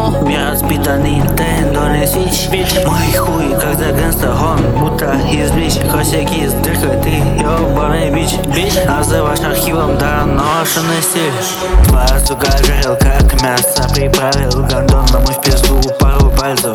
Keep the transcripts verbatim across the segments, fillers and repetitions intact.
Мир разбита Nintendo не Switch. Мой хуй, как за гангста, он будто из блич. Косяки с дыркой, ты ёбаный бич. Называешь архивом доношенный стиль. Твоя сука жарил, как мясо приправил. Гандон на мой в пизду пару пальцев.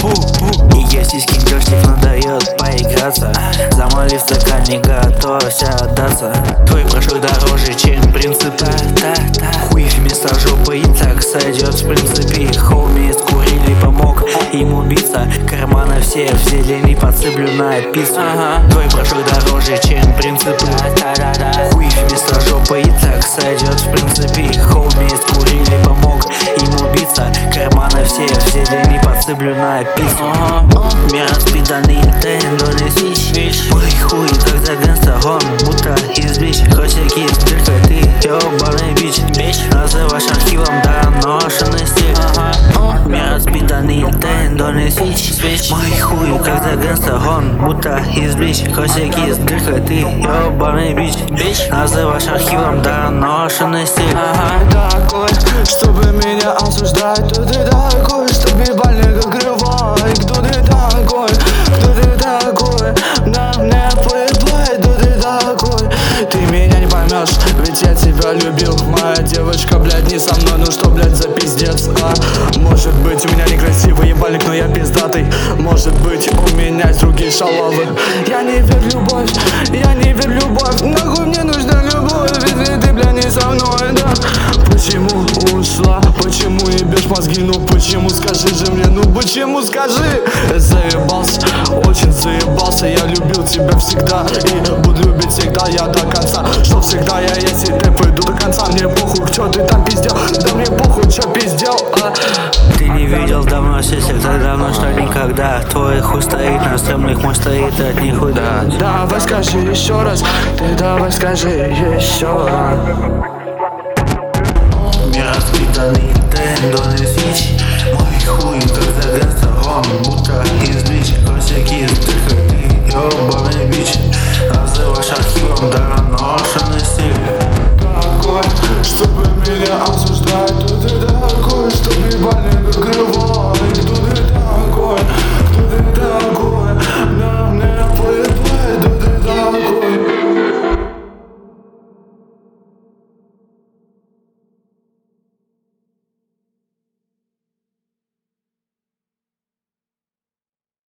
И если скин дождик надоел поиграться, замоли в стакане, готовься отдаться. Твой прошел дороже, чем принципы. Хуй вместо жопы и так сойдет в принципе. Хоуми скурили, помог им убиться. Карманы все в зелени подсыплю на пиццу. Твой прошел дороже, чем принципы. Хуй вместо жопы и так сойдет в принципе. Хоуми скурили, помог им убиться. Карманы все в зелени подсыплю на пиццу. Мир разбита Nintendo не Switch. Мой хуй, как за гангста, он будто из блич. Косяки с дыркой, ты ёбаный бич. Называешь архивом доношенный стиль. Мир разбита Nintendo не Switch. Мой хуй, как за гангста, он будто из блич. Косяки с дыркой, ты ёбаный бич. Называешь архивом доношенный стиль. Такой, чтобы меня осуждать. Кто ты такой, чтобы ебальник открывай? Кто ты такой, кто ты такой? На мне плевать, кто ты такой? Ты меня не поймешь, ведь я тебя любил. Моя девочка, блядь, не со мной, ну что, блядь, за пиздец, а? Может быть, у меня некрасивый ебальник, но я пиздатый. Может быть, у меня есть другие шалавы. Я не верю в любовь, я не верю в любовь. Нахуй мне нужна любовь, если ты, блядь, не со мной, да? Почему ушла, почему ебешь мозги, ну почему, скажи же мне, ну почему, скажи? Заебался, очень заебался, я любил тебя всегда и буду любить всегда я до конца. Что всегда я есть и ты пойду до конца. Мне похуй, чё ты там пиздел, да мне похуй, чё пиздел, а? Ты не видел давно сисек, так давно, что никогда. Твой хуй стоит на стрёмных, мой стоит от нихуя. Давай скажи еще раз, ты давай скажи еще раз.